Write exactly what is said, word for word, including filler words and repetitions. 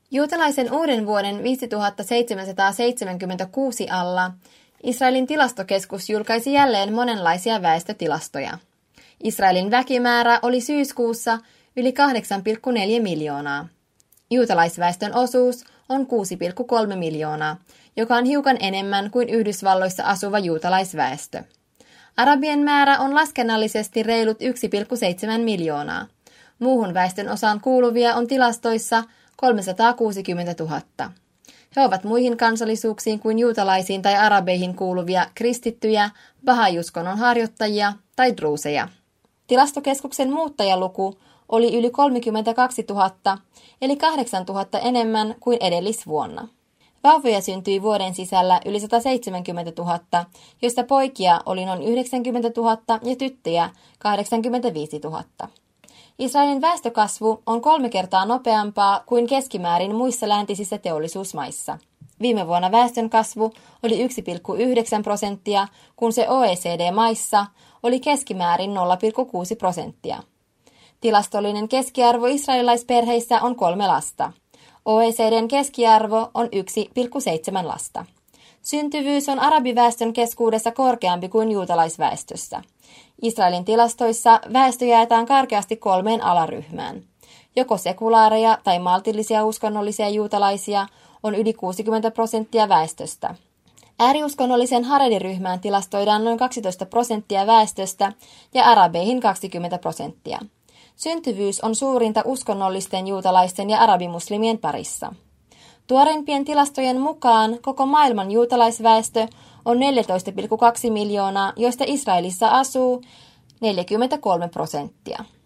Juutalaisen uuden vuoden viisituhattaseitsemänsataaseitsemänkymmentäkuusi alla Israelin tilastokeskus julkaisi jälleen monenlaisia väestötilastoja. Israelin väkimäärä oli syyskuussa yli kahdeksan pilkku neljä miljoonaa. Juutalaisväestön osuus on kuusi pilkku kolme miljoonaa, joka on hiukan enemmän kuin Yhdysvalloissa asuva juutalaisväestö. Arabien määrä on laskennallisesti reilut yksi pilkku seitsemän miljoonaa. Muuhun väestön osaan kuuluvia on tilastoissa kolmesataakuusikymmentätuhatta. He ovat muihin kansallisuuksiin kuin juutalaisiin tai arabeihin kuuluvia kristittyjä, bahai-uskonnon harjoittajia tai druuseja. Tilastokeskuksen muuttajaluku oli yli kolmekymmentäkaksituhatta, eli kahdeksantuhatta enemmän kuin edellisvuonna. Vauvoja syntyi vuoden sisällä yli sataseitsemänkymmentätuhatta, joista poikia oli noin yhdeksänkymmentätuhatta ja tyttöjä kahdeksankymmentäviisituhatta. Israelin väestökasvu on kolme kertaa nopeampaa kuin keskimäärin muissa läntisissä teollisuusmaissa. Viime vuonna väestönkasvu oli yksi pilkku yhdeksän prosenttia, kun se O E C D-maissa oli keskimäärin nolla pilkku kuusi prosenttia. Tilastollinen keskiarvo israelilaisperheissä on kolme lasta. O E C D:n keskiarvo on yksi pilkku seitsemän lasta. Syntyvyys on arabiväestön keskuudessa korkeampi kuin juutalaisväestössä. Israelin tilastoissa väestö jaetaan karkeasti kolmeen alaryhmään. Joko sekulaareja tai maltillisia uskonnollisia juutalaisia on yli kuusikymmentä prosenttia väestöstä. Ääriuskonnollisen harediryhmään tilastoidaan noin kaksitoista prosenttia väestöstä ja arabeihin kaksikymmentä prosenttia. Syntyvyys on suurinta uskonnollisten juutalaisten ja arabimuslimien parissa. Tuoreimpien tilastojen mukaan koko maailman juutalaisväestö on neljätoista pilkku kaksi miljoonaa, joista Israelissa asuu neljäkymmentäkolme prosenttia.